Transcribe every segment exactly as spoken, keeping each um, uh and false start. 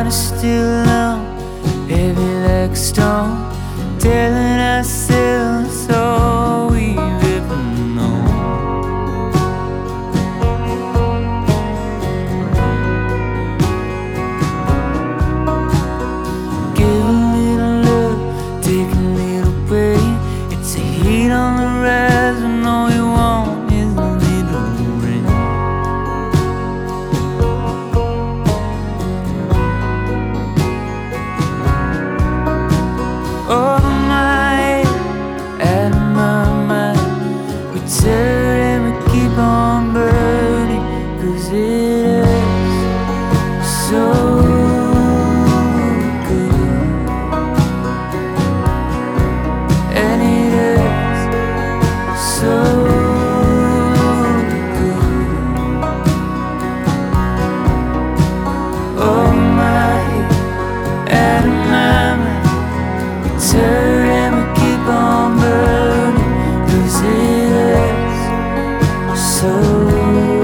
mind is still numb, heavy like a stone, telling ourselves all we've ever known. Give a little love, take a little pain. It's a heat on the rise when all you want is a little rain. Over my head, out of my mind, we turn and we keep on burning, 'cause it is so good. And it is so good. Over my head, out of my mind, turn and we keep on burning, 'cause it is so good.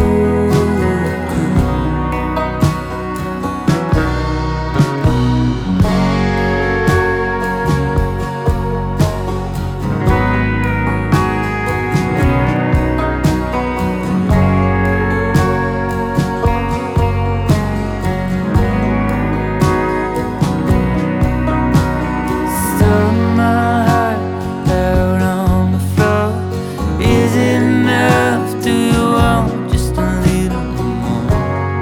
Stuck my heart out on the floor. Is it enough? Do you want just a little more?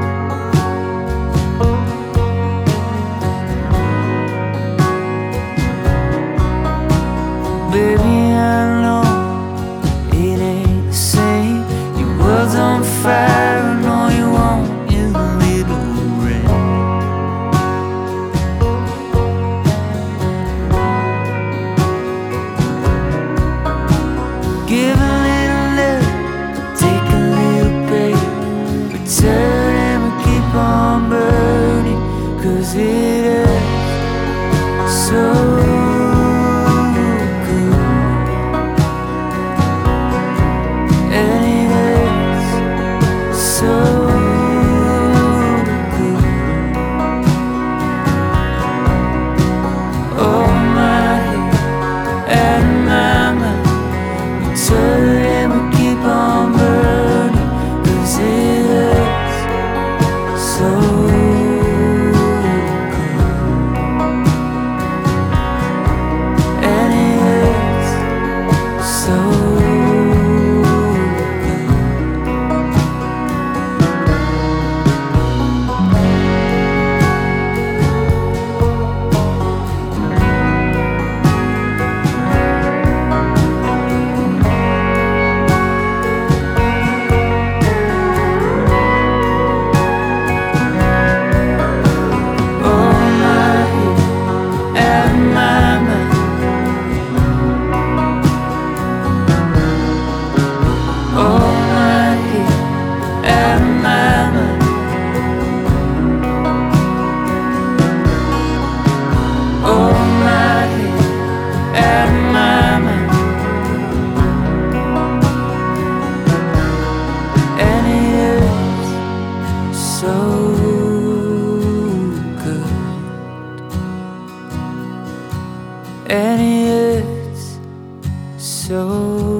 Baby, I know it ain't the same. Your world's on fire and all you want is a little rain. Give a little love, take a little pain. We turn and we keep on burning, 'cause it is so good. And it is so good. Oh my head, out of my mind, turn and we keep on burning, 'cause it is so good. And it is so so good. And it's so